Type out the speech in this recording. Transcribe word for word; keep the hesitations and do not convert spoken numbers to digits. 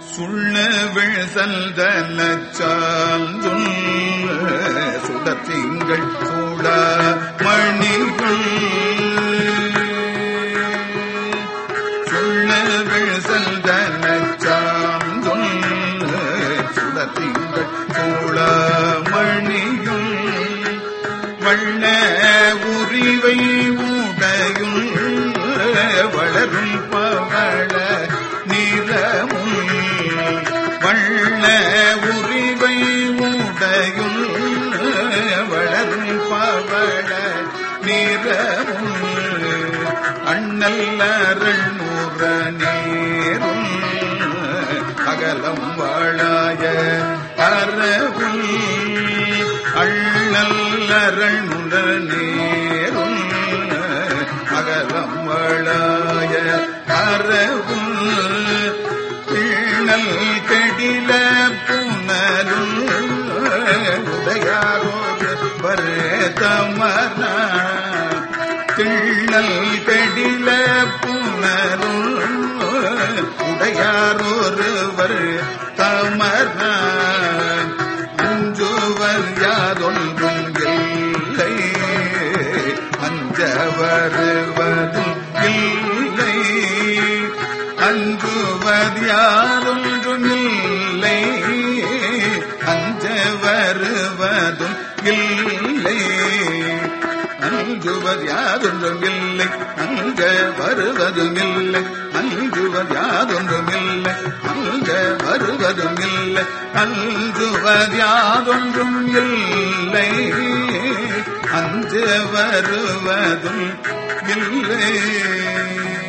சுள்ளவிழ் சல்தலச்சாந்துள் சுடத்திங்கள் சூட மணிகள் சுள்ளவிழ் சல்தலச்சாந்துள் சுடத்திங்கள் சூட மணிகள் வண்ண உரிவை உடையும் வளரும் பவள நிறமும் வண்ண உரிவை உடையும் வளரும் பவள நிறமும் அண்ணல்லரள் நூற நேரும் அகலம் வாழாய அறவும் அண்ணல்லரள் நுண நேரும் அகலம் வாழாய அறவும் பின்னல் கெடில புனலும் உடையாரோடு வருதமர திண்ணல் கெடில புனலும் உடையாரோருவர் தமர அஞ்சுவர் யாதொன்றும் இல்லை அஞ்ச வருவதும் இல்லை அஞ்சுவது யாதொன்றும் இல்லை அஞ்ச வருவதும் இல்லை அஞ்சுவது யாதொன்றும் இல்லை அஞ்ச வருவதும் இல்லை அஞ்சுவது யாதொன்றும் இல்லை அஞ்ச வருவதும் இல்லை அஞ்சுவது யாதொன்றும் இல்லை அஞ்ச வருவதும் இல்லை.